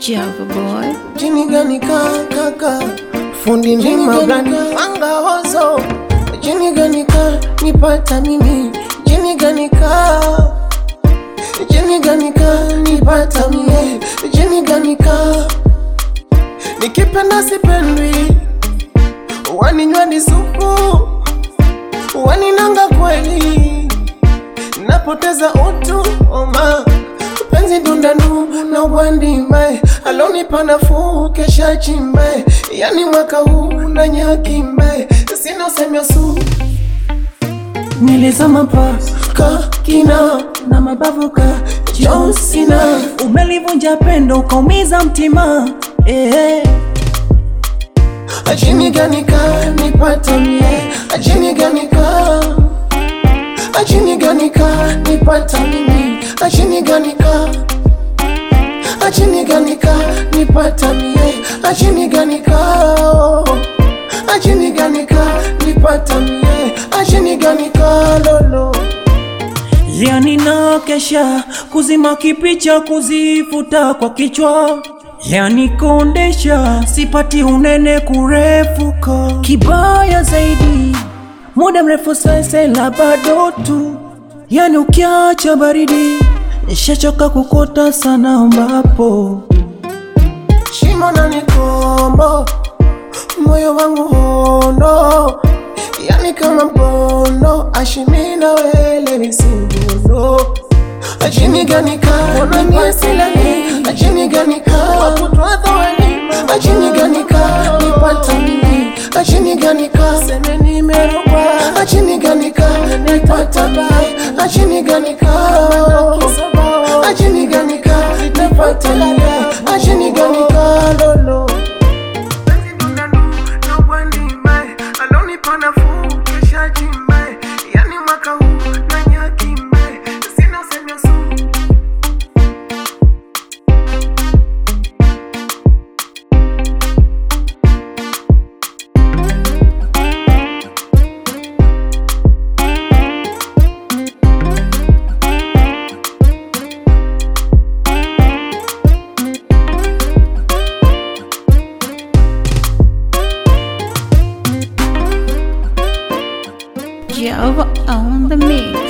Java boy. Jini gani kaka, fundi ndima gani anga hozo. Jini gani nipata mimi. Jini gani nipata mimi. Jini gani nikipenda sipendwi. Waninywa ni supu, waninanga kweli, napoteza utu oma. Penzi dundanu na wandi mbae, alonipa nafuu kesha chimbae. Yani mwaka huu na nyaki mbae, sina usemya su. Nilizama paka kina na mabavuka Jonsina. Umelivunja pendo ukaumiza mtima Ajini gani nipata mie. Ajini gani nipata mimi. Ajini gani nipata mie. Ajini gani nipata mie. Ajini gani lolo. Yani nakesha kuzima kipicha, kuzifuta kwa kichwa. Yani kondesha sipati unene kurefuka. Kibaya zaidi muda mrefu sasa la bado tu. Yani ukiacha baridi nishachoka kukota sana ambapo shimo na nikombo, moyo wangu hondo. Yani kama mbono, ashimina wele misimbuno. Ajini gani nisilani. Ajini gani wakutwadha walima. Ajini gani nipata mimi. Ajini gani seme nimerogwa. Ajini gani nipata bai. Ajini gani ajini gani nipata mimi. Ajini gani lolo. Yani mwaka huu na nyaki mbae, sina usemya su. Java on the mix.